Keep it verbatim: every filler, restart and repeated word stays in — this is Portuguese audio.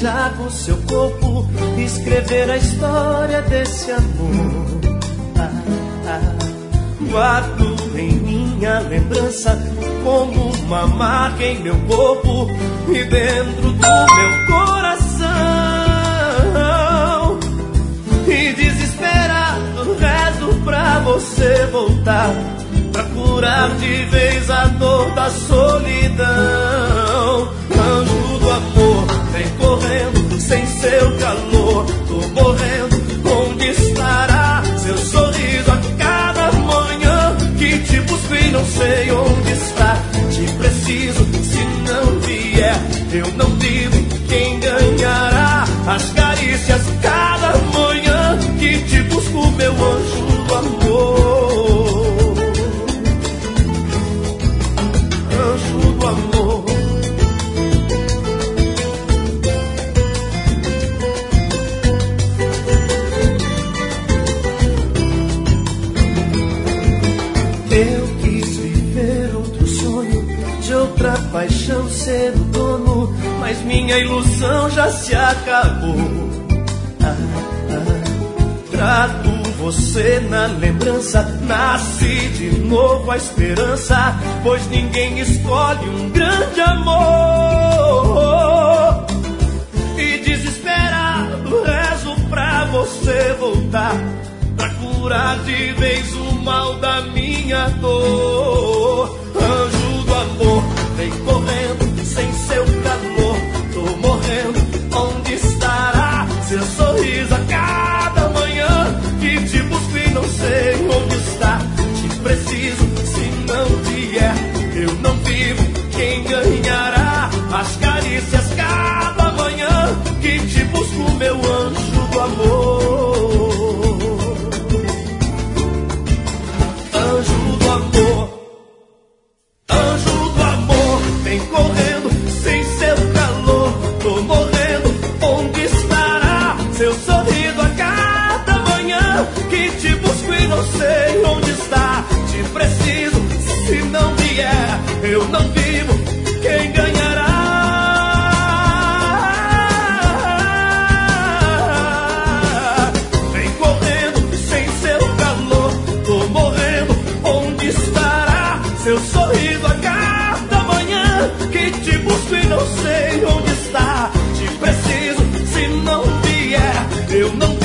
beijar o seu corpo, escrever a história desse amor. Ah, ah. Guardo em minha lembrança como uma marca em meu corpo e dentro do meu coração. E desesperado rezo pra você voltar, pra curar de vez a dor da solidão. Anjo do amor, vem correndo sem seu calor. Tô morrendo, onde estará seu sorriso a cada manhã que te busco e não sei onde está. Te preciso, se não vier, eu não vivo. Quem ganhará as carícias cada manhã que te busco, meu anjo do amor. Anjo do amor. Eu quis viver outro sonho, de outra paixão ser o dono, mas minha ilusão já se acabou. Ah, ah. Trago você na lembrança, nasce de novo a esperança, pois ninguém escolhe um grande amor. E desesperado rezo pra você voltar, pra curar de vez o mal da minha dor. Anjo do amor, vem correndo sem seu calor. Tô morrendo, onde estará seu sorriso a cada manhã que te busco e não sei onde está. Te preciso, se não vier, eu não vivo. Quem ganhará as carícias cada manhã que te busco, meu anjo do amor. Anjo do amor, anjo do amor, vem correndo sem seu calor. Tô morrendo, onde estará seu sorriso a cada manhã que te busco e não sei onde está. Te preciso, se não vier, eu não vivo. Quem ganhará? Vem correndo sem seu calor. Tô morrendo, onde estará seu sorriso a cada manhã que te busco e não sei onde está. Te preciso, se não vier, eu não